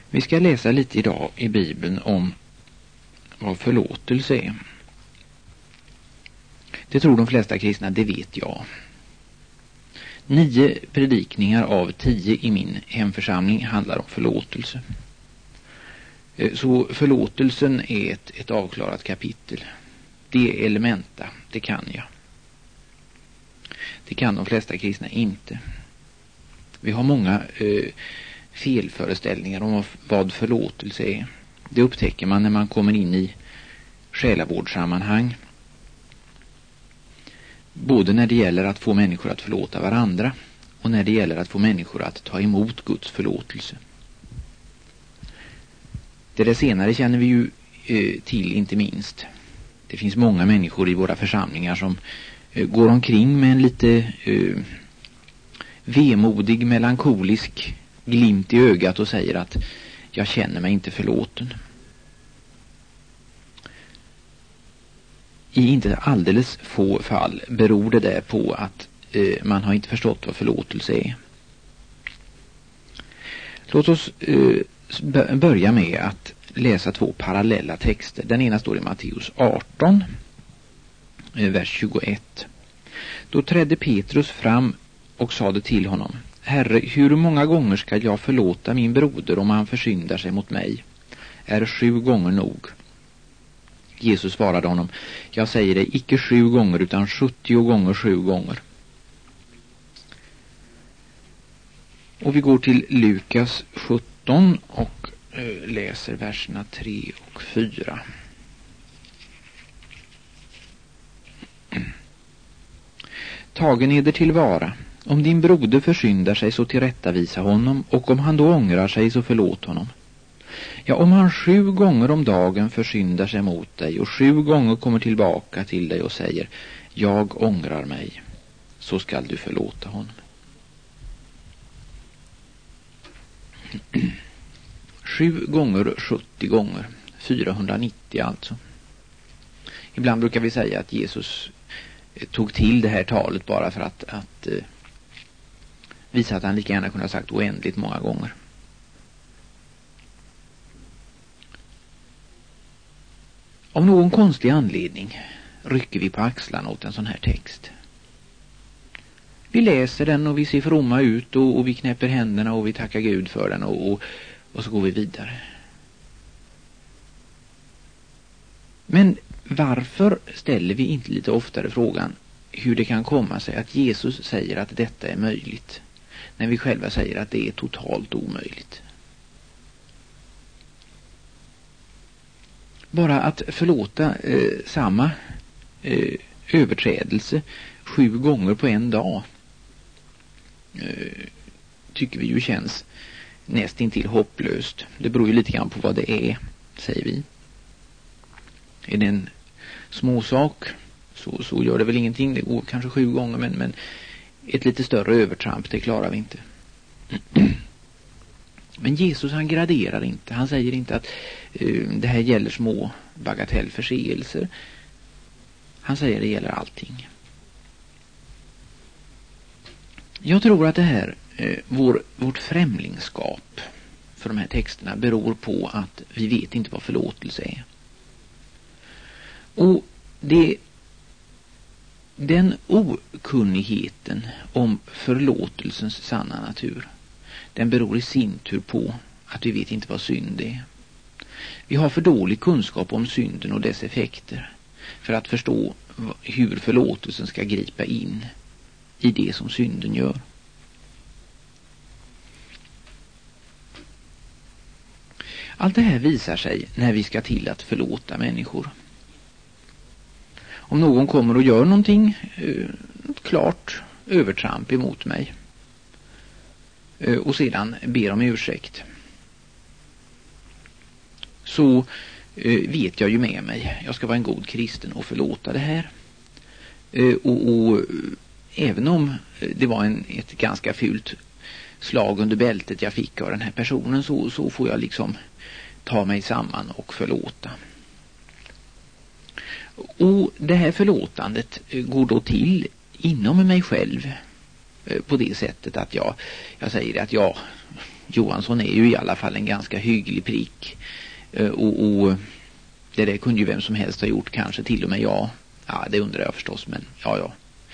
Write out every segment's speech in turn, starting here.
Vi ska läsa lite idag i Bibeln om vad förlåtelse är. Det tror de flesta kristna, det vet jag. 9 predikningar av 10 i min hemförsamling handlar om förlåtelse. Så förlåtelsen är ett avklarat kapitel. Det är elementa, det kan jag. Det kan de flesta kristna inte. Vi har många felföreställningar om vad förlåtelse är. Det upptäcker man när man kommer in i själavårdssammanhang. Både när det gäller att få människor att förlåta varandra och när det gäller att få människor att ta emot Guds förlåtelse. Det där senare känner vi ju till inte minst. Det finns många människor i våra församlingar som går omkring med en lite vemodig, melankolisk glimt i ögat och säger att jag känner mig inte förlåten. I inte alldeles få fall beror det där på att man har inte förstått vad förlåtelse är. Låt oss börja med att läsa 2 parallella texter. Den ena står i Matteus 18, vers 21. Då trädde Petrus fram och sade till honom: Herre, hur många gånger ska jag förlåta min broder om han försyndar sig mot mig? Är 7 gånger nog? Jesus svarade honom: jag säger dig, icke 7 gånger utan 70 gånger 7 gånger. Och vi går till Lukas 17 och läser verserna 3 och 4. Tagen eder tillvara. Om din broder försyndar sig så tillrättavisa honom, och om han då ångrar sig så förlåt honom. Ja, om han 7 gånger om dagen försyndar sig mot dig och 7 gånger kommer tillbaka till dig och säger: jag ångrar mig, så skall du förlåta honom. 7 gånger 70 gånger, 490 alltså. Ibland brukar vi säga att Jesus tog till det här talet bara för att visa att han lika gärna kunde ha sagt oändligt många gånger. Av någon konstig anledning rycker vi på axlarna åt en sån här text. Vi läser den och vi ser fromma ut och vi knäpper händerna och vi tackar Gud för den och så går vi vidare. Men varför ställer vi inte lite oftare frågan hur det kan komma sig att Jesus säger att detta är möjligt när vi själva säger att det är totalt omöjligt? Bara att förlåta samma överträdelse 7 gånger på en dag tycker vi ju känns nästintill hopplöst. Det beror ju lite grann på vad det är, säger vi. Är det en småsak så gör det väl ingenting. Det går kanske 7 gånger, men ett lite större övertramp, det klarar vi inte. Men Jesus, han graderar inte. Han säger inte att det här gäller små bagatellförseelser. Han säger att det gäller allting. Jag tror att det här vårt främlingskap för de här texterna beror på att vi vet inte vad förlåtelse är. Och den okunnigheten om förlåtelsens sanna natur, den beror i sin tur på att vi vet inte vad synd är. Vi har för dålig kunskap om synden och dess effekter för att förstå hur förlåtelsen ska gripa in i det som synden gör. Allt det här visar sig när vi ska till att förlåta människor. Om någon kommer och gör någonting klart övertramp emot mig och sedan ber om ursäkt, så vet jag ju med mig, jag ska vara en god kristen och förlåta det här. Och även om det var ett ganska fult slag under bältet jag fick av den här personen, så får jag liksom ta mig samman och förlåta. Och det här förlåtandet går då till inom mig själv på det sättet att jag säger att Johansson är ju i alla fall en ganska hygglig prick. Och det där kunde ju vem som helst ha gjort, kanske till och med jag. Ja, det undrar jag förstås, men ja.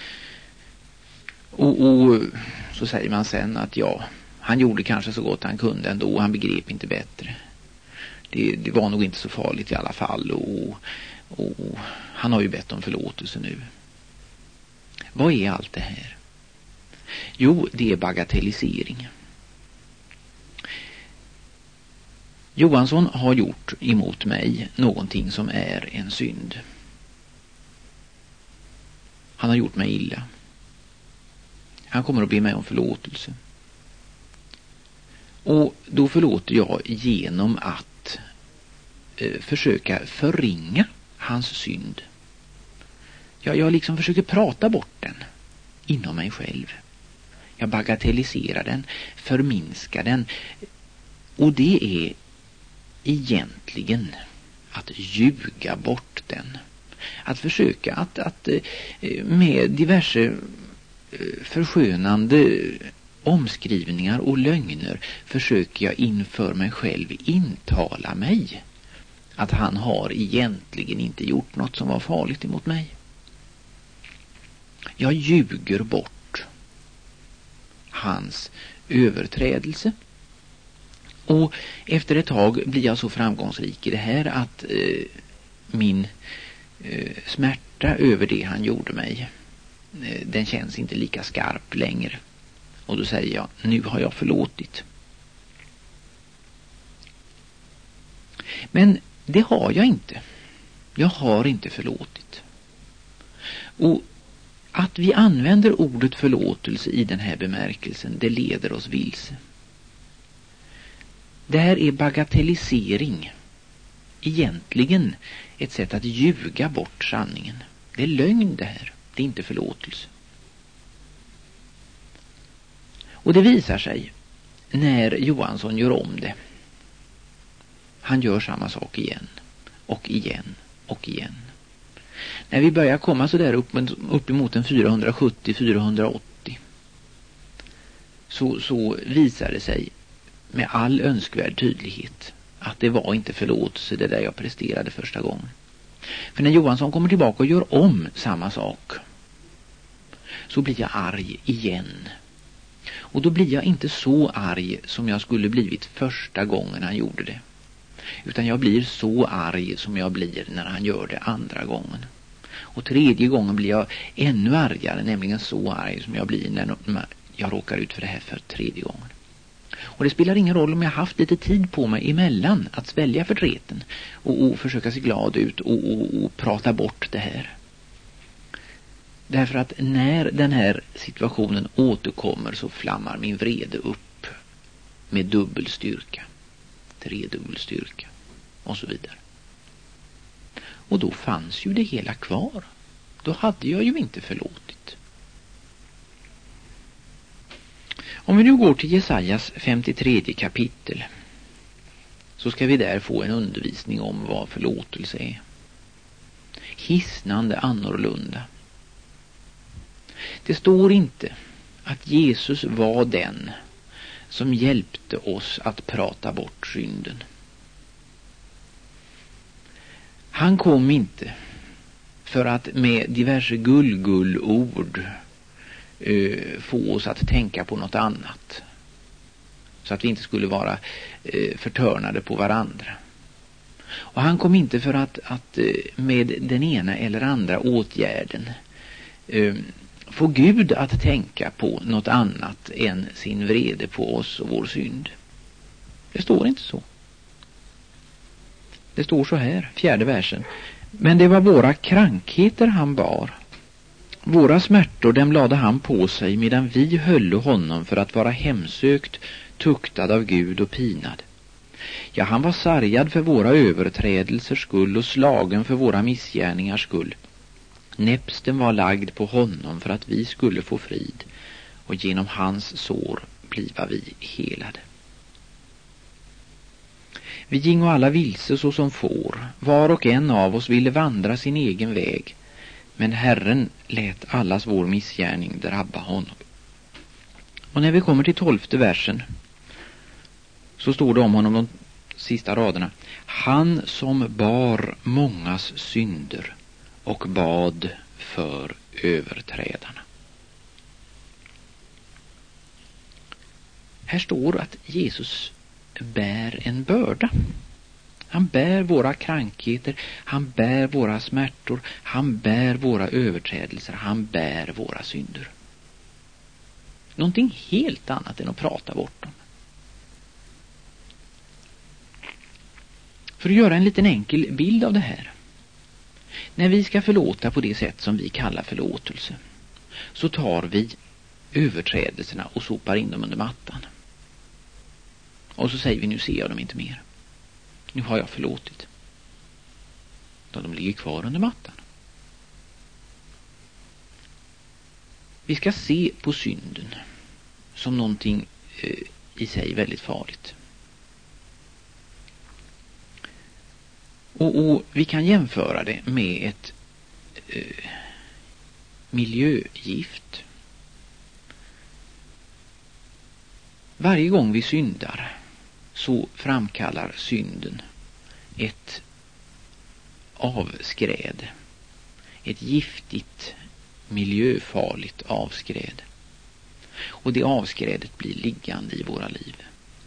Och så säger man sen att han gjorde kanske så gott han kunde ändå, han begrep inte bättre. Det var nog inte så farligt i alla fall, och han har ju bett om förlåtelse nu. Vad är allt det här? Jo, det är bagatellisering. Johansson har gjort emot mig någonting som är en synd. Han har gjort mig illa. Han kommer att be mig om förlåtelse. Och då förlåter jag genom att försöka förringa hans synd. Jag liksom försöker prata bort den inom mig själv. Jag bagatelliserar den, förminskar den. Och det är egentligen att ljuga bort den. Att försöka att med diverse förskönande omskrivningar och lögner försöker jag inför mig själv intala mig att han har egentligen inte gjort något som var farligt emot mig. Jag ljuger bort hans överträdelse. Och efter ett tag blir jag så framgångsrik i det här att min smärta över det han gjorde mig, den känns inte lika skarp längre. Och då säger jag, nu har jag förlåtit. Men det har jag inte. Jag har inte förlåtit. Och att vi använder ordet förlåtelse i den här bemärkelsen, det leder oss vilse. Det här är bagatellisering. Egentligen ett sätt att ljuga bort sanningen. Det är lögn det här. Det är inte förlåtelse. Och det visar sig när Johansson gör om det. Han gör samma sak igen och igen och igen. När vi börjar komma så där upp emot en 470-480 så visar det sig med all önskvärd tydlighet att det var inte förlåtelse det där jag presterade första gången. För när Johansson kommer tillbaka och gör om samma sak så blir jag arg igen. Och då blir jag inte så arg som jag skulle blivit första gången han gjorde det. Utan jag blir så arg som jag blir när han gör det andra gången. Och tredje gången blir jag ännu argare, nämligen så arg som jag blir när jag råkar ut för det här för tredje gången. Och det spelar ingen roll om jag haft lite tid på mig emellan att svälja förtreten och försöka se glad ut och prata bort det här. Därför att när den här situationen återkommer så flammar min vrede upp med dubbel styrka, tredubbel styrka och så vidare. Och då fanns ju det hela kvar. Då hade jag ju inte förlåtit. Om vi nu går till Jesajas 53 kapitel så ska vi där få en undervisning om vad förlåtelse är. Hisnande annorlunda. Det står inte att Jesus var den som hjälpte oss att prata bort synden. Han kom inte för att med diverse gullord få oss att tänka på något annat. Så att vi inte skulle vara förtörnade på varandra. Och han kom inte för att med den ena eller andra åtgärden få Gud att tänka på något annat än sin vrede på oss och vår synd. Det står inte så. Det står så här, 4:e versen. Men det var våra krankheter han bar. Våra smärtor dem lade han på sig medan vi höll honom för att vara hemsökt, tuktad av Gud och pinad. Ja, han var sargad för våra överträdelsers skull och slagen för våra missgärningars skull. Näpsten var lagd på honom för att vi skulle få frid, och genom hans sår bliva vi helade. Vi gingo alla vilse så som får, var och en av oss ville vandra sin egen väg, men Herren lät allas vår missgärning drabba honom. Och när vi kommer till 12:e versen så står det om honom de sista raderna. Han som bar mångas synder och bad för överträdarna. Här står att Jesus bär en börda. Han bär våra krankheter, han bär våra smärtor, han bär våra överträdelser, han bär våra synder. Någonting helt annat än att prata bort dem. För att göra en liten enkel bild av det här. När vi ska förlåta på det sätt som vi kallar förlåtelse, så tar vi överträdelserna och sopar in dem under mattan. Och så säger vi, nu ser jag dem inte mer. Nu har jag förlåtit. Då de ligger kvar under mattan. Vi ska se på synden som någonting i sig väldigt farligt. Och vi kan jämföra det med ett miljögift. Varje gång vi syndar så framkallar synden ett avskräd, ett giftigt, miljöfarligt avskräd. Och det avskrädet blir liggande i våra liv.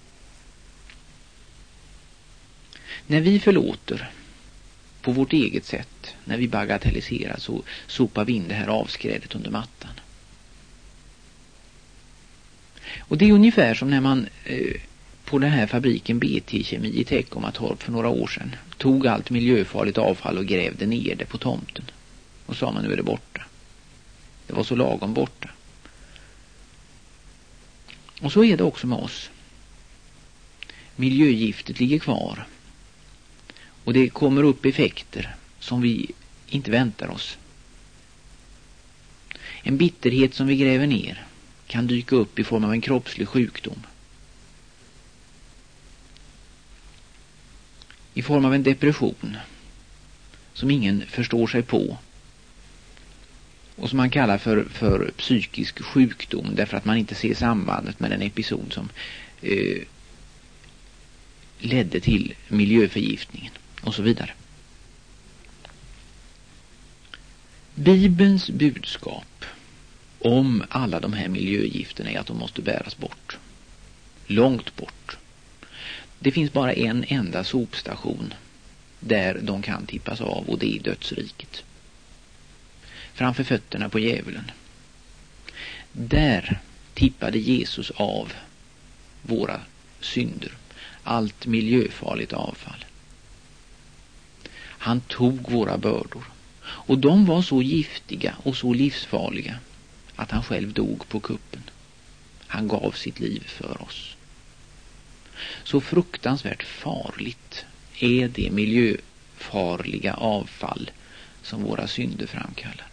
När vi förlåter på vårt eget sätt, när vi bagatelliserar, så sopar vi in det här avskrädet under mattan. Och det är ungefär som när man på den här fabriken BT Kemi i Teckomatorp för några år sedan tog allt miljöfarligt avfall och grävde ner det på tomten. Och sa man, nu är det borta. Det var så lagom borta. Och så är det också med oss. Miljögiftet ligger kvar. Och det kommer upp effekter som vi inte väntar oss. En bitterhet som vi gräver ner kan dyka upp i form av en kroppslig sjukdom. I form av en depression som ingen förstår sig på. Och som man kallar för psykisk sjukdom, därför att man inte ser sambandet med den episod som ledde till miljöförgiftningen och så vidare. Bibelns budskap om alla de här miljögifterna är att de måste bäras bort. Långt bort. Det finns bara en enda sopstation där de kan tippas av, och det är dödsriket. Framför fötterna på djävulen. Där tippade Jesus av våra synder. Allt miljöfarligt avfall. Han tog våra bördor. Och de var så giftiga och så livsfarliga att han själv dog på kuppen. Han gav sitt liv för oss. Så fruktansvärt farligt är det miljöfarliga avfall som våra synder framkallar.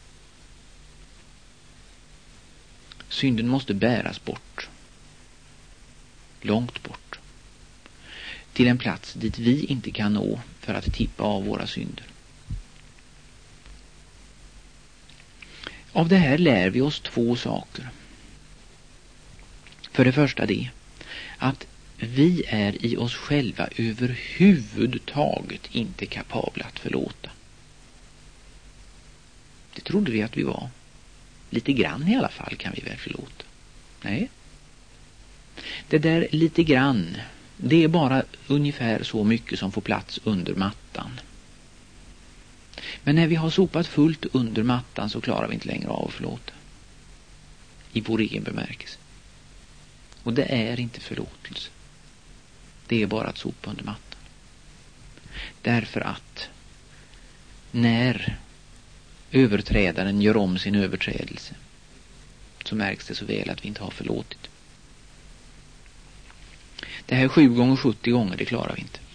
Synden måste bäras bort. Långt bort. Till en plats dit vi inte kan nå för att tippa av våra synder. Av det här lär vi oss två saker. För det första det, att vi är i oss själva överhuvudtaget inte kapabla att förlåta. Det trodde vi att vi var. Lite grann i alla fall kan vi väl förlåta. Nej. Det där lite grann, det är bara ungefär så mycket som får plats under mattan. Men när vi har sopat fullt under mattan så klarar vi inte längre av att förlåta. I vår egen bemärkelse. Och det är inte förlåtelse. Det är bara att sopa under mattan. Därför att när överträdaren gör om sin överträdelse så märks det så väl att vi inte har förlåtit. Det här 7 gånger 70 gånger, det klarar vi inte.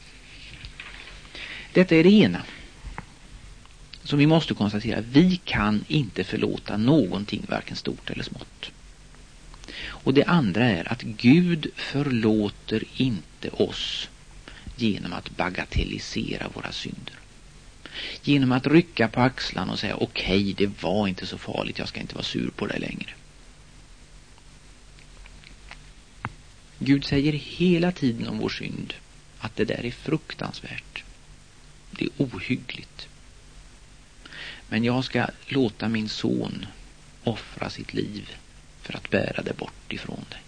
Detta är det ena som vi måste konstatera. Vi kan inte förlåta någonting, varken stort eller smått. Och det andra är att Gud förlåter inte oss genom att bagatellisera våra synder. Genom att rycka på axlarna och säga okej, det var inte så farligt, jag ska inte vara sur på dig längre. Gud säger hela tiden om vår synd att det där är fruktansvärt. Det är ohyggligt. Men jag ska låta min son offra sitt liv för att bära det bort ifrån dig.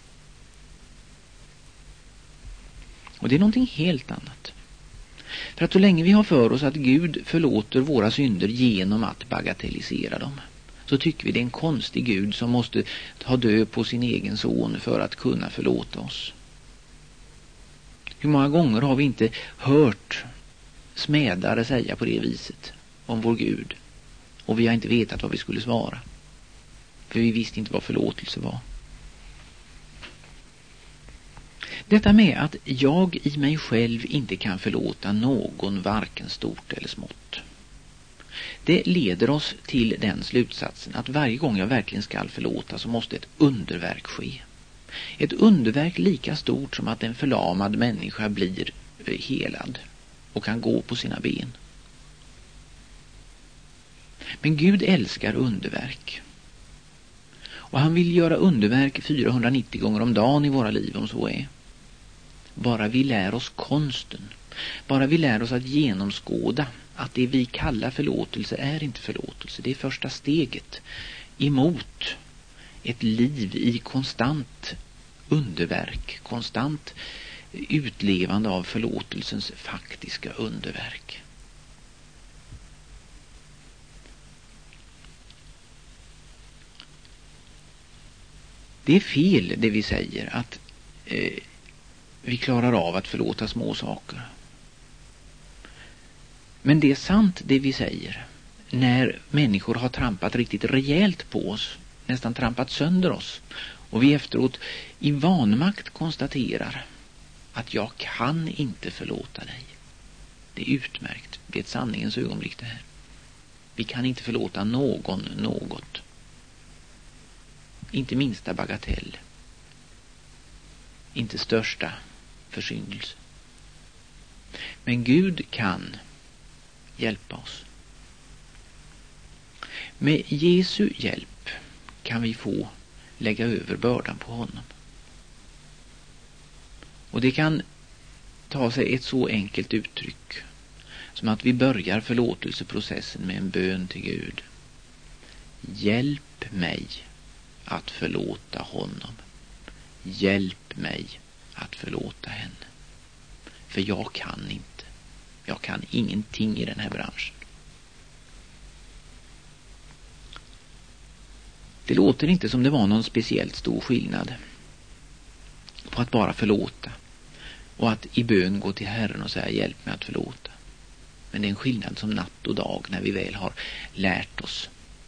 Och det är någonting helt annat. För att så länge vi har för oss att Gud förlåter våra synder genom att bagatellisera dem, så tycker vi det är en konstig Gud som måste ta död på sin egen son för att kunna förlåta oss. Hur många gånger har vi inte hört smädare säga på det viset om vår Gud, och vi har inte vetat vad vi skulle svara, för vi visste inte vad förlåtelse var. Detta med att jag i mig själv inte kan förlåta någon, varken stort eller smått, det leder oss till den slutsatsen att varje gång jag verkligen ska förlåta så måste ett underverk ske. Ett underverk lika stort som att en förlamad människa blir helad och kan gå på sina ben. Men Gud älskar underverk. Och han vill göra underverk 490 gånger om dagen i våra liv, om så är. Bara vi lär oss konsten. Bara vi lär oss att genomskåda att det vi kallar förlåtelse är inte förlåtelse. Det är första steget emot ett liv i konstant underverk, konstant utlevande av förlåtelsens faktiska underverk. Det är fel det vi säger att vi klarar av att förlåta små saker. Men det är sant det vi säger när människor har trampat riktigt rejält på oss, nästan trampat sönder oss, och vi efteråt i vanmakt konstaterar att jag kan inte förlåta dig. Det är utmärkt. Det är ett sanningens ögonblick det här. Vi kan inte förlåta någon något. Inte minsta bagatell. Inte största försyndelse. Men Gud kan hjälpa oss. Med Jesu hjälp kan vi få lägga över bördan på honom. Och det kan ta sig ett så enkelt uttryck som att vi börjar förlåtelseprocessen med en bön till Gud. Hjälp mig att förlåta honom. Hjälp mig att förlåta henne. För jag kan inte. Jag kan ingenting i den här branschen. Det låter inte som det var någon speciellt stor skillnad på att bara förlåta och att i bön gå till Herren och säga hjälp mig att förlåta. Men det är en skillnad som natt och dag när vi väl har lärt oss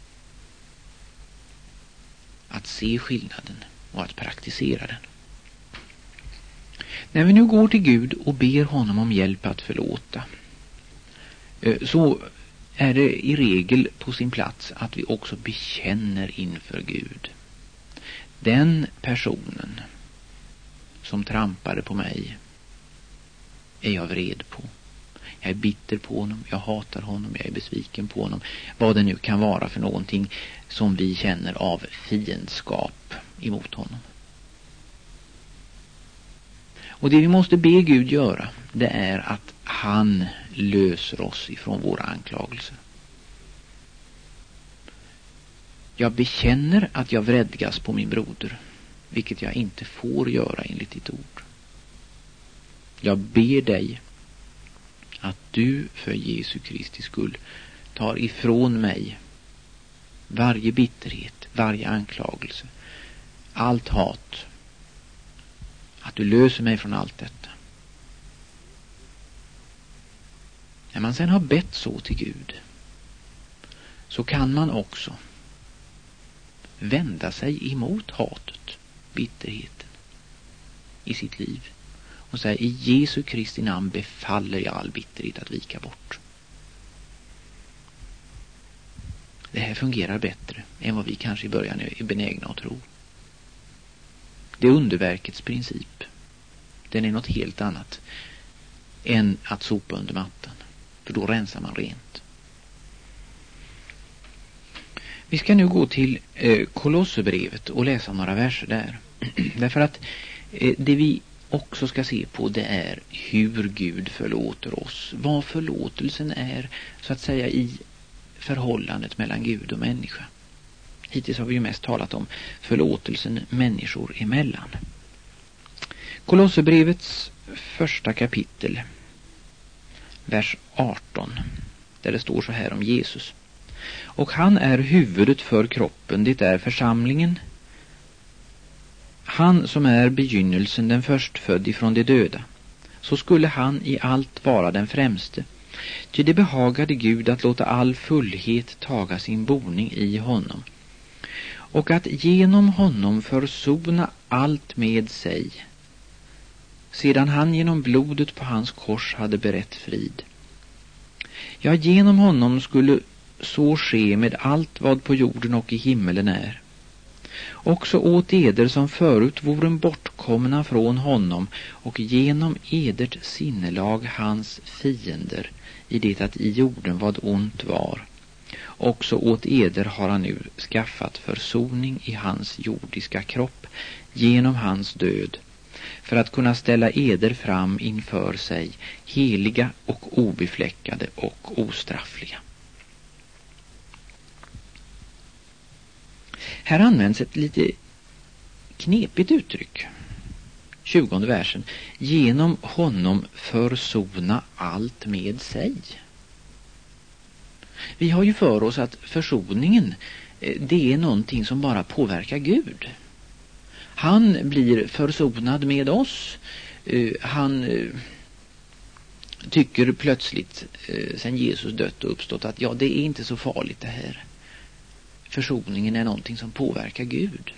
att se skillnaden och att praktisera den. När vi nu går till Gud och ber honom om hjälp att förlåta, så är det i regel på sin plats att vi också bekänner inför Gud. Den personen som trampade på mig är jag vred på. Jag är bitter på honom, jag hatar honom, jag är besviken på honom. Vad det nu kan vara för någonting som vi känner av fiendskap emot honom. Och det vi måste be Gud göra, det är att han löser oss ifrån våra anklagelser. Jag bekänner att jag vredgas på min broder, vilket jag inte får göra enligt ditt ord. Jag ber dig att du för Jesu Kristi skull tar ifrån mig varje bitterhet, varje anklagelse, allt hat. Att du löser mig från allt detta. När man sen har bett så till Gud, så kan man också vända sig emot hatet, bitterheten i sitt liv och säga i Jesu Kristi namn befaller jag all bitterhet att vika bort. Det här fungerar bättre än vad vi kanske i början är benägna att tro. Det är underverkets princip. Den är något helt annat än att sopa under mattan. För då rensar man rent. Vi ska nu gå till Kolosserbrevet och läsa några verser där. Därför att Det vi också ska se på, det är hur Gud förlåter oss. Vad förlåtelsen är, så att säga, i förhållandet mellan Gud och människa. Hittills har vi ju mest talat om förlåtelsen människor emellan. Kolosserbrevets första kapitel, vers 18, där det står så här om Jesus. Och han är huvudet för kroppen, det är församlingen. Han som är begynnelsen, den förstfödd ifrån de döda. Så skulle han i allt vara den främste. Ty det behagade Gud att låta all fullhet taga sin boning i honom. Och att genom honom försona allt med sig, sedan han genom blodet på hans kors hade berett frid. Ja, genom honom skulle så ske med allt vad på jorden och i himmelen är. Också åt eder som förut voren bortkomna från honom, och genom edert sinnelag hans fiender, i det att i jorden vad ont var. Också åt eder har han nu skaffat försoning i hans jordiska kropp genom hans död, för att kunna ställa eder fram inför sig, heliga och obefläckade och ostraffliga. Här används ett lite knepigt uttryck. 20:e versen. Genom honom försona allt med sig. Vi har ju för oss att försoningen, det är någonting som bara påverkar Gud. Han blir försonad med oss. Han tycker plötsligt, sen Jesus dött och uppstått, att ja, det är inte så farligt det här. Försoningen är någonting som påverkar Gud.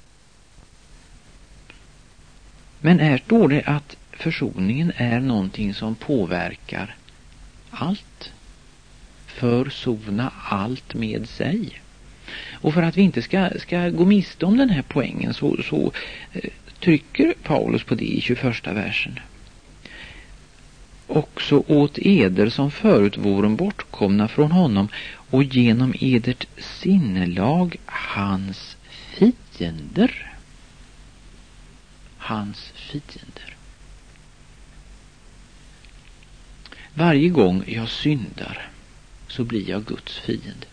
Men här står det att försoningen är någonting som påverkar allt. Försona allt med sig. Och för att vi inte ska gå miste om den här poängen så trycker Paulus på det i 21:a versen. Också åt eder som förut voren bortkomna från honom, och genom edert sinnelag hans fiender. Hans fiender. Varje gång jag syndar så blir jag Guds fiende.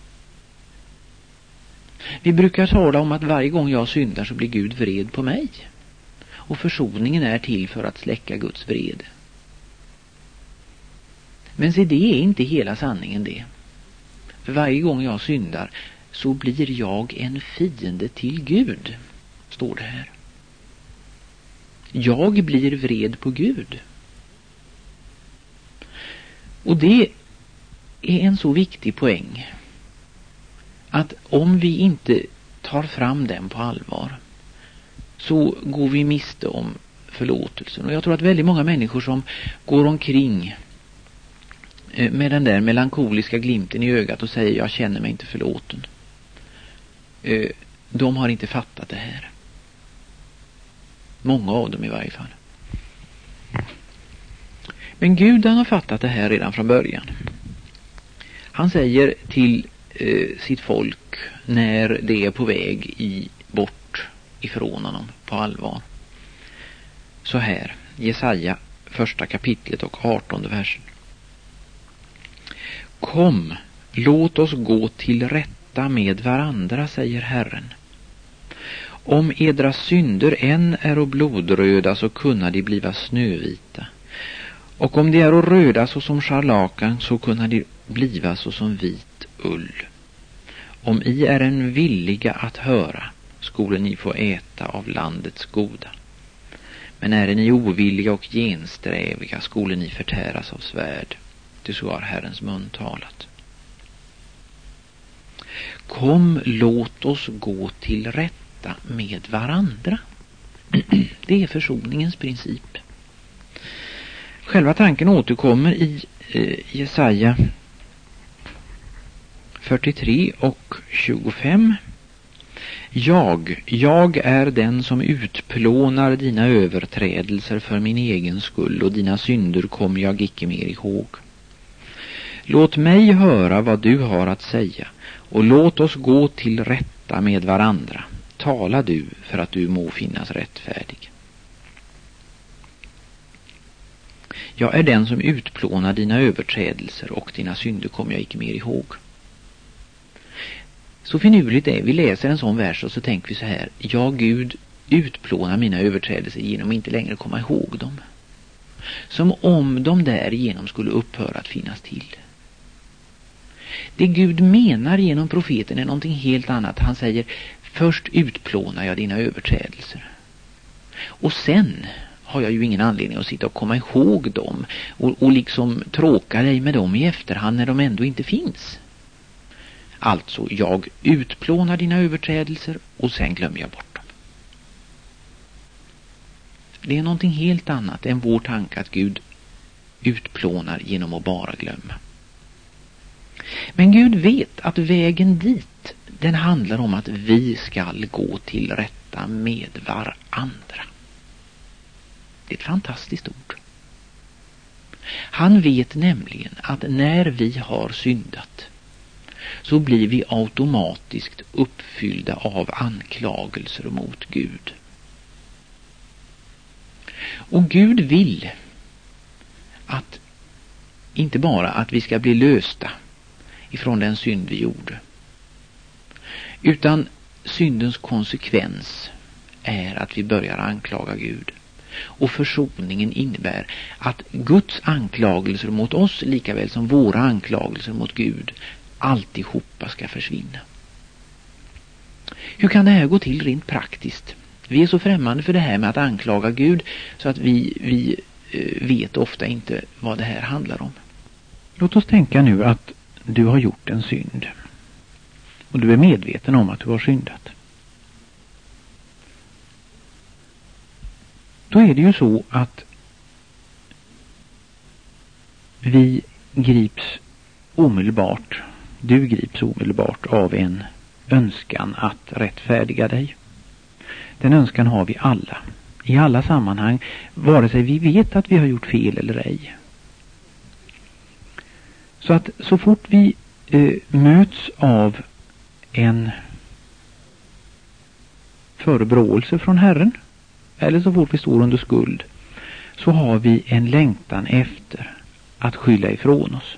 Vi brukar tala om att varje gång jag syndar så blir Gud vred på mig. Och försoningen är till för att släcka Guds vrede. Men se, det är inte hela sanningen det. För varje gång jag syndar så blir jag en fiende till Gud, står det här. Jag blir vred på Gud. Och det är en så viktig poäng att om vi inte tar fram den på allvar så går vi miste om förlåtelsen. Och jag tror att väldigt många människor som går omkring med den där melankoliska glimten i ögat och säger jag känner mig inte förlåten, de har inte fattat det här. Många av dem i varje fall. Men Gud, han har fattat det här redan från början. Han säger till sitt folk när det är på väg bort ifrån honom på allvar. Så här, Jesaja 1:a kapitlet och 18:e versen. Kom, låt oss gå till rätta med varandra, säger Herren. Om edra synder än är och blodröda, så kunna de bliva snövita. Och om de är och röda så som scharlakan, så kunna de bliva så som vit ull. Om I är en villiga att höra, skulle ni få äta av landets goda. Men är ni ovilliga och gensträviga, skulle ni förtäras av svärd. Det så har Herrens mun talat. Kom, låt oss gå till rätta med varandra. Det är försoningens princip. Själva tanken återkommer i Jesaja 43 och 25. Jag är den som utplånar dina överträdelser för min egen skull, och dina synder kommer jag icke mer ihåg. Låt mig höra vad du har att säga, och låt oss gå till rätta med varandra. Tala du för att du må finnas rättfärdig. Jag är den som utplånar dina överträdelser och dina synder kommer jag icke mer ihåg. Så finurligt är, vi läser en sån vers och så tänker vi så här: ja, Gud utplånar mina överträdelser genom inte längre komma ihåg dem. Som om de därigenom skulle upphöra att finnas till. Det Gud menar genom profeten är någonting helt annat. Han säger: först utplånar jag dina överträdelser. Och sen har jag ju ingen anledning att sitta och komma ihåg dem och liksom tråka dig med dem i efterhand när de ändå inte finns. Alltså, jag utplånar dina överträdelser och sen glömmer jag bort dem. Det är någonting helt annat än vår tanke att Gud utplånar genom att bara glömma. Men Gud vet att vägen dit, den handlar om att vi ska gå till rätta med varandra. Det är ett fantastiskt ord. Han vet nämligen att när vi har syndat så blir vi automatiskt uppfyllda av anklagelser mot Gud. Och Gud vill att inte bara att vi ska bli lösta ifrån den synd vi gjorde, utan syndens konsekvens är att vi börjar anklaga Gud. Och försoningen innebär att Guds anklagelser mot oss lika väl som våra anklagelser mot Gud alltihopa ska försvinna. Hur kan det här gå till rent praktiskt? Vi är så främmande för det här med att anklaga Gud så att vi vet ofta inte vad det här handlar om. Låt oss tänka nu att du har gjort en synd och du är medveten om att du har syndat. Då är det ju så att du grips omedelbart av en önskan att rättfärdiga dig. Den önskan har vi alla, i alla sammanhang, vare sig vi vet att vi har gjort fel eller ej. Så att så fort vi möts av en förebråelse från Herren, eller så fort vi står under skuld, så har vi en längtan efter att skylla ifrån oss.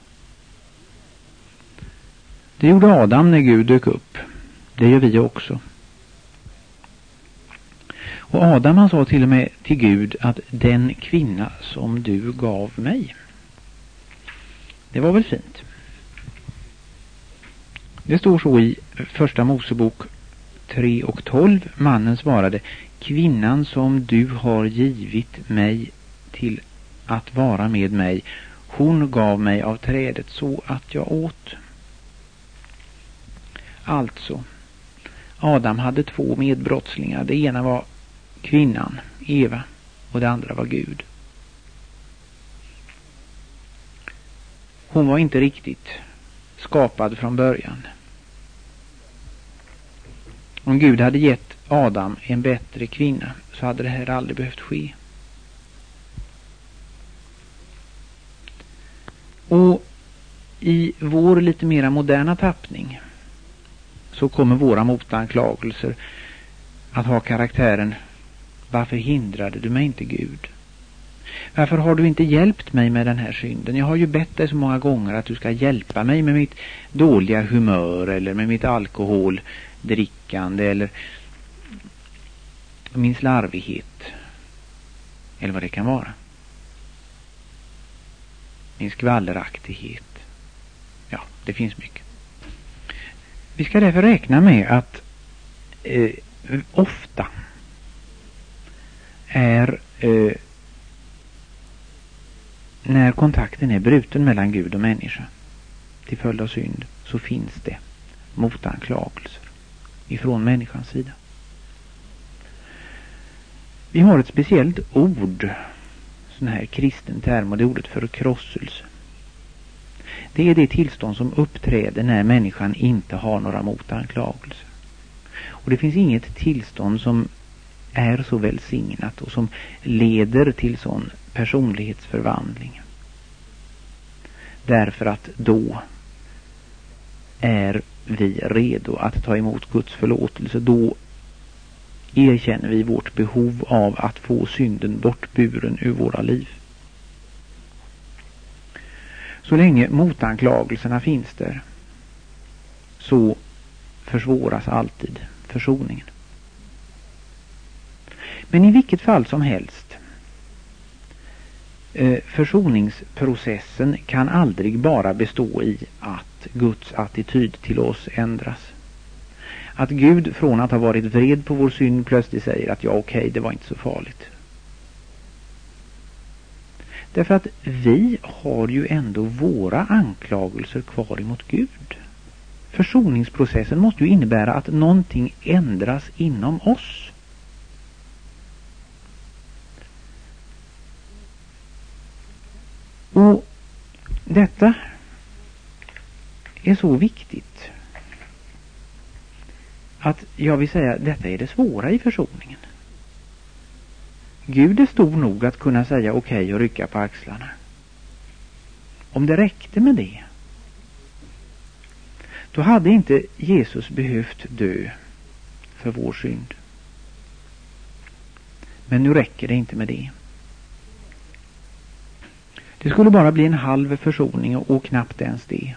Det gjorde Adam när Gud dök upp. Det gör vi också. Och Adam, han sa till och med till Gud att den kvinna som du gav mig. Det var väl fint. Det står så i första Mosebok 3:12. Mannen svarade: kvinnan som du har givit mig till att vara med mig, hon gav mig av trädet så att jag åt. Alltså, Adam hade två medbrottslingar. Det ena var kvinnan, Eva, och det andra var Gud. Hon var inte riktigt skapad från början. Om Gud hade gett Adam en bättre kvinna så hade det här aldrig behövt ske. Och i vår lite mera moderna tappning så kommer våra motanklagelser att ha karaktären: varför hindrade du mig inte, Gud? Varför har du inte hjälpt mig med den här synden? Jag har ju bett dig så många gånger att du ska hjälpa mig med mitt dåliga humör eller med mitt alkoholdrickande eller min slarvighet eller vad det kan vara. Min skvalleraktighet. Ja, det finns mycket. Vi ska därför räkna med att ofta är när kontakten är bruten mellan Gud och människa till följd av synd, så finns det motanklagelser ifrån människans sida. Vi har ett speciellt ord, sån här kristen term, och det är ordet förkrosselse. Det är det tillstånd som uppträder när människan inte har några motanklagelser. Och det finns inget tillstånd som är så välsignat och som leder till sån personlighetsförvandling. Därför att då är vi redo att ta emot Guds förlåtelse. Då erkänner vi vårt behov av att få synden bortburen ur våra liv. Så länge motanklagelserna finns där så försvåras alltid försoningen. Men i vilket fall som helst, försoningsprocessen kan aldrig bara bestå i att Guds attityd till oss ändras. Att Gud från att ha varit vred på vår synd plötsligt säger att ja, okej, det var inte så farligt. Därför att vi har ju ändå våra anklagelser kvar emot Gud. Försoningsprocessen måste ju innebära att någonting ändras inom oss. Och detta är så viktigt att jag vill säga att detta är det svåra i försoningen. Gud är stor nog att kunna säga okej och rycka på axlarna. Om det räckte med det, då hade inte Jesus behövt dö för vår synd. Men nu räcker det inte med det. Det skulle bara bli en halv försoning och knappt ens det.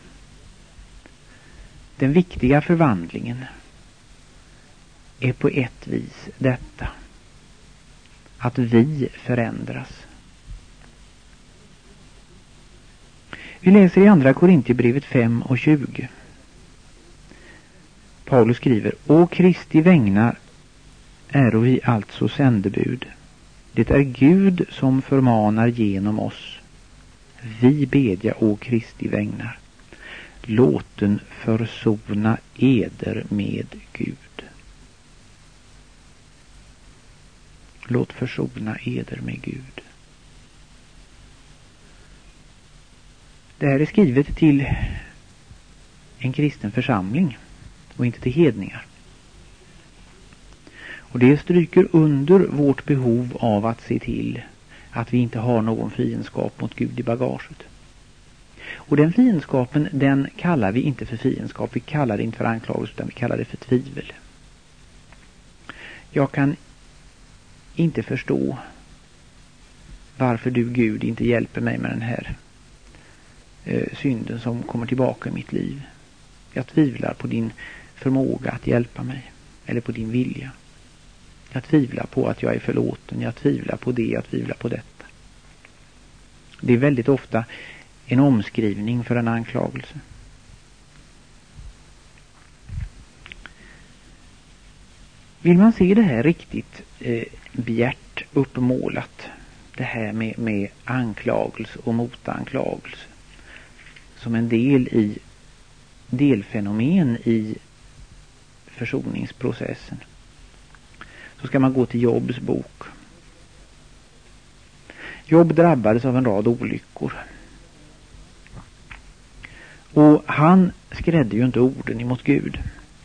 Den viktiga förvandlingen är på ett vis detta: att vi förändras. Vi läser i andra Korintierbrevet 5:20. Paulus skriver: Å Kristi vägnar äro vi alltså sändebud. Det är Gud som förmanar genom oss. Vi bedja å Kristi vägnar. Låten försona eder med Gud. Låt försona eder med Gud. Det här är skrivet till en kristen församling och inte till hedningar. Och det stryker under vårt behov av att se till att vi inte har någon fiendskap mot Gud i bagaget. Och den fiendskapen, den kallar vi inte för fiendskap, vi kallar det inte för anklagelse, utan vi kallar det för tvivel. Jag kan inte förstå varför du, Gud, inte hjälper mig med den här synden som kommer tillbaka i mitt liv. Jag tvivlar på din förmåga att hjälpa mig, eller på din vilja. Jag tvivlar på att jag är förlåten, jag tvivlar på det, jag tvivlar på detta. Det är väldigt ofta en omskrivning för en anklagelse. Vill man se det här riktigt bjärt uppmålat, det här med anklagelse och motanklagelse som en delfenomen i försoningsprocessen, så ska man gå till Jobs bok. Job drabbades av en rad olyckor. Och han skrädde ju inte orden emot Gud.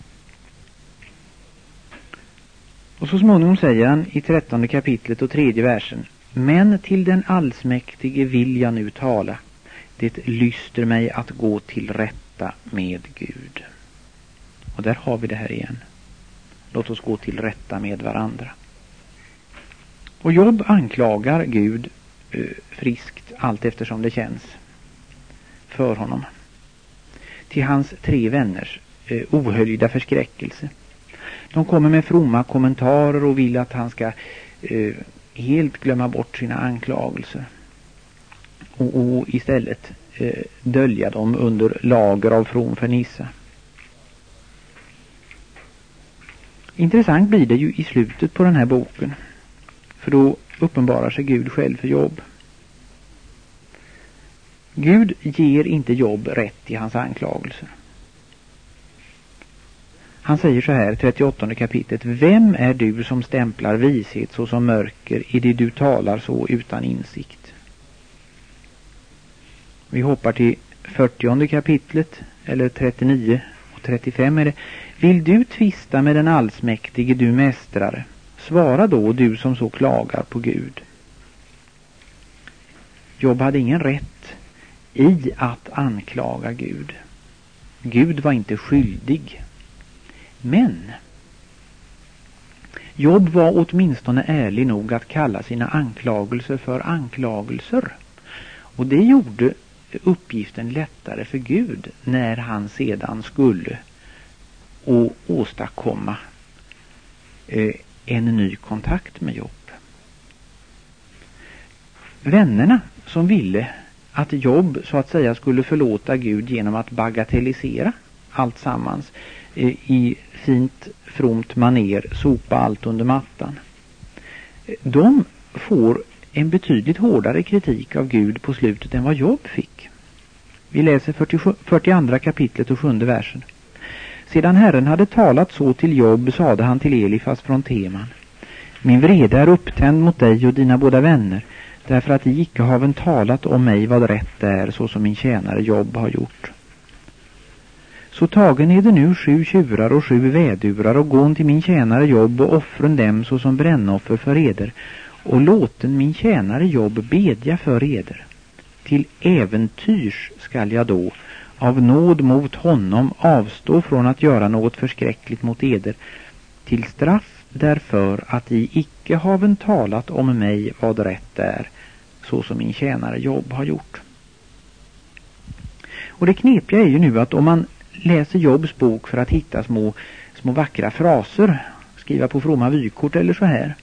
Och så småningom säger han i 13 kapitlet och 3:e versen: Men till den allsmäktige vill jag nu tala. Det lyster mig att gå till rätta med Gud. Och där har vi det här igen. Låt oss gå till rätta med varandra. Och Job anklagar Gud friskt allt eftersom det känns för honom. Till hans 3 vänners ohöljda förskräckelse. De kommer med fromma kommentarer och vill att han ska helt glömma bort sina anklagelser. Och istället dölja dem under lager av from fernissa. Intressant blir det ju i slutet på den här boken. För då uppenbarar sig Gud själv för Job. Gud ger inte Job rätt i hans anklagelser. Han säger så här, 38 kapitlet: Vem är du som stämplar vishet så som mörker i det du talar så utan insikt? Vi hoppar till 40 kapitlet, eller 39 och 35 är det. Vill du tvista med den allsmäktige, du mästrare? Svara då, du som så klagar på Gud. Job hade ingen rätt i att anklaga Gud. Gud var inte skyldig. Men Job var åtminstone ärlig nog att kalla sina anklagelser för anklagelser. Och det gjorde uppgiften lättare för Gud när han sedan skulle åstadkomma en ny kontakt med Job. Vännerna som ville att Job så att säga skulle förlåta Gud genom att bagatellisera allt sammans i fint fromt maner, sopa allt under mattan. De får en betydligt hårdare kritik av Gud på slutet än vad Job fick. Vi läser 42 kapitlet och 7:e versen. Sedan Herren hade talat så till Job sade han till Elifas från Teman: Min vrede är upptänd mot dig och dina båda vänner, därför att de icke haven talat om mig vad rätt är, så som min tjänare Job har gjort. Så tagen är det nu 7 tjurar och 7 vädurar och gån till min tjänare Job och offren dem så som brännoffer för eder, och låten min tjänare Job bedja för eder. Till äventyrs skall jag då av nåd mot honom avstå från att göra något förskräckligt mot eder, till straff därför att I icke haven talat om mig vad rätt är, så som min tjänare Job har gjort. Och det knepiga är ju nu att om man läser Jobs bok för att hitta små vackra fraser, skriva på fromma vykort eller så här,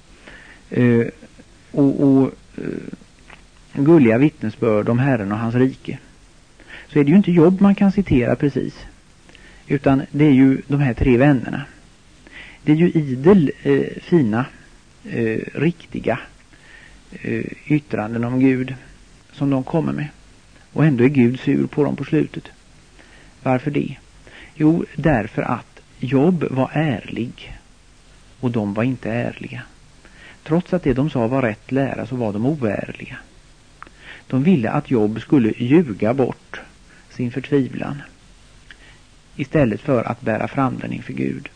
gulliga vittnesbörd om Herren och hans rike, så är det ju inte Job man kan citera precis, utan det är ju de här 3 vännerna. Det är ju idel fina, riktiga yttranden om Gud som de kommer med, och ändå är Gud sur på dem på slutet. Varför det? Jo, därför att Job var ärlig och de var inte ärliga. Trots att det de sa var rätt lära så var de oärliga. De ville att Job skulle ljuga bort sin förtvivlan istället för att bära fram den inför Gud.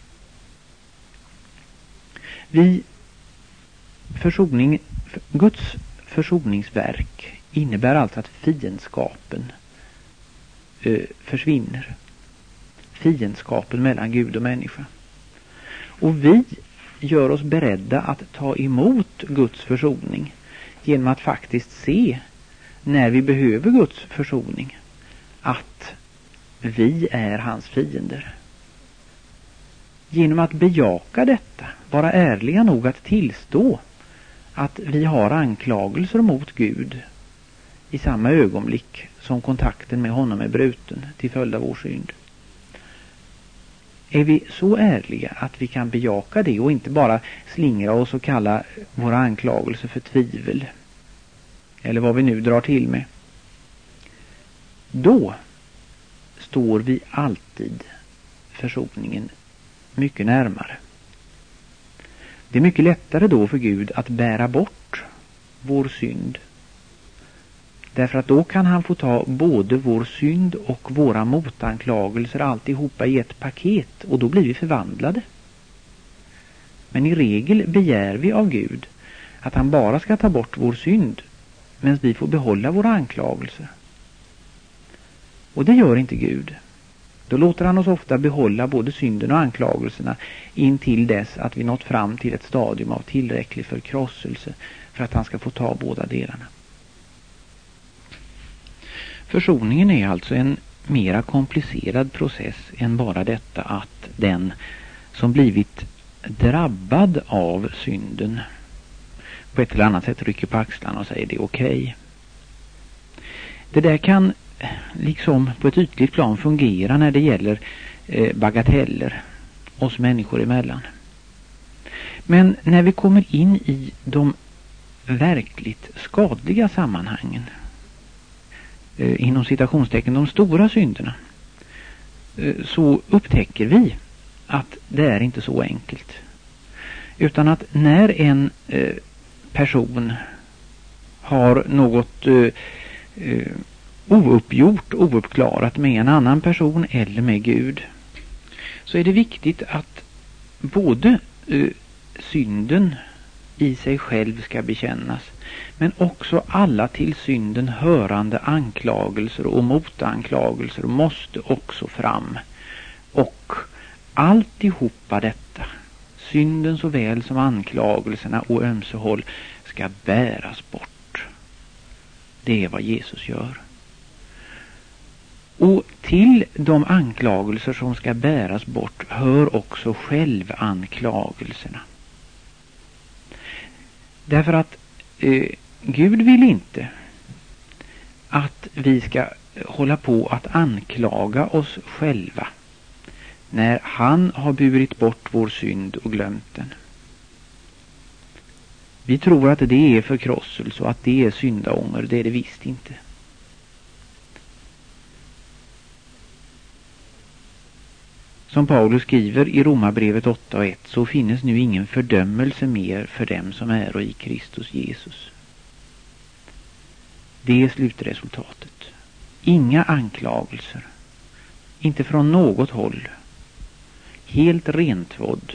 Guds försoningsverk innebär alltså att fiendskapen försvinner. Fiendskapen mellan Gud och människa. Och vi gör oss beredda att ta emot Guds försoning genom att faktiskt se, när vi behöver Guds försoning, att vi är hans fiender. Genom att bejaka detta, vara ärliga nog att tillstå att vi har anklagelser mot Gud i samma ögonblick som kontakten med honom är bruten till följd av vår synd. Är vi så ärliga att vi kan bejaka det och inte bara slingra oss och kalla våra anklagelser för tvivel, eller vad vi nu drar till med, då står vi alltid försoningen mycket närmare. Det är mycket lättare då för Gud att bära bort vår synd. Därför att då kan han få ta både vår synd och våra motanklagelser alltihopa i ett paket, och då blir vi förvandlade. Men i regel begär vi av Gud att han bara ska ta bort vår synd, medan vi får behålla våra anklagelser. Och det gör inte Gud. Då låter han oss ofta behålla både synden och anklagelserna intill dess att vi nått fram till ett stadium av tillräcklig förkrosselse för att han ska få ta båda delarna. Försoningen är alltså en mera komplicerad process än bara detta att den som blivit drabbad av synden på ett eller annat sätt rycker på axlarna och säger det är okej. Det där kan liksom på ett ytligt plan fungera när det gäller bagateller oss människor emellan. Men när vi kommer in i de verkligt skadliga sammanhangen, inom citationstecken de stora synderna, så upptäcker vi att det är inte så enkelt. Utan att när en person har något ouppklarat med en annan person eller med Gud, så är det viktigt att både synden i sig själv ska bekännas, men också alla till synden hörande anklagelser och motanklagelser måste också fram. Och alltihopa detta, synden såväl som anklagelserna och ömse håll, ska bäras bort. Det är vad Jesus gör. Och till de anklagelser som ska bäras bort hör också självanklagelserna. Därför att Gud vill inte att vi ska hålla på att anklaga oss själva när han har burit bort vår synd och glömt den. Vi tror att det är förkrosselse och att det är syndaånger. Det är det visst inte. Som Paulus skriver i Romarbrevet 8:1, så finnes nu ingen fördömelse mer för dem som är i Kristus Jesus. Det är slutresultatet. Inga anklagelser. Inte från något håll. Helt rentvådd.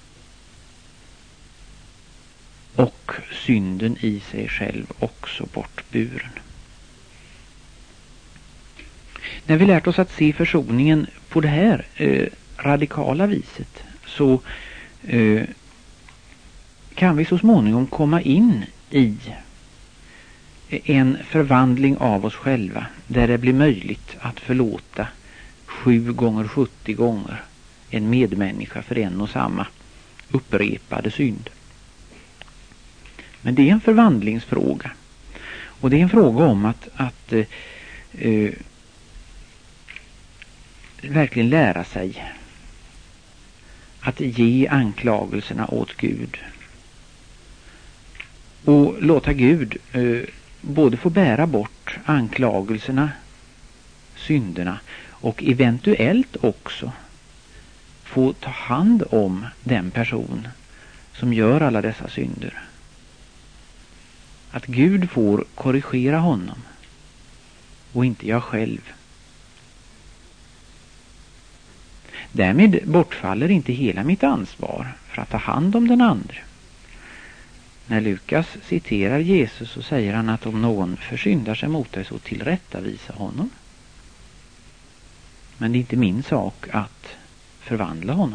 Och synden i sig själv också bortburen. När vi lärt oss att se försoningen på det här radikala viset, så kan vi så småningom komma in i en förvandling av oss själva där det blir möjligt att förlåta 7 gånger 70 gånger en medmänniska för en och samma upprepade synd. Men det är en förvandlingsfråga. Och det är en fråga om att verkligen lära sig att ge anklagelserna åt Gud. Och låta Gud både få bära bort anklagelserna, synderna, och eventuellt också få ta hand om den person som gör alla dessa synder. Att Gud får korrigera honom och inte jag själv. Därmed bortfaller inte hela mitt ansvar för att ta hand om den andra. När Lukas citerar Jesus så säger han att om någon försyndar sig mot dig så tillrättavisa honom. Men det är inte min sak att förvandla honom.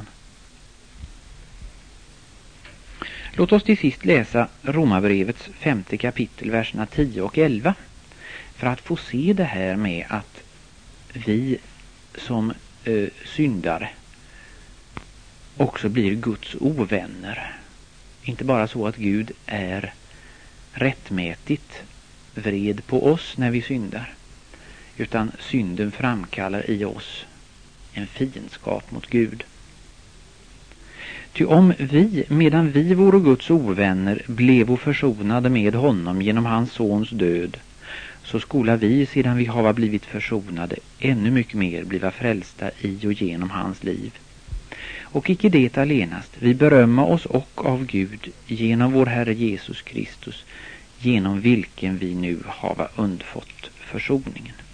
Låt oss till sist läsa Romarbrevets 5:e kapitel, verserna 10 och 11. För att få se det här med att vi som syndare också blir Guds ovänner. Inte bara så att Gud är rättmätigt vred på oss när vi syndar, utan synden framkallar i oss en fiendskap mot Gud. Ty om vi, medan vi vore Guds ovänner, blev försonade med honom genom hans sons död, så skola vi, sedan vi hava blivit försonade, ännu mycket mer bliva frälsta i och genom hans liv. Och icke det allenast, vi berömma oss och av Gud genom vår Herre Jesus Kristus, genom vilken vi nu hava undfått försoningen.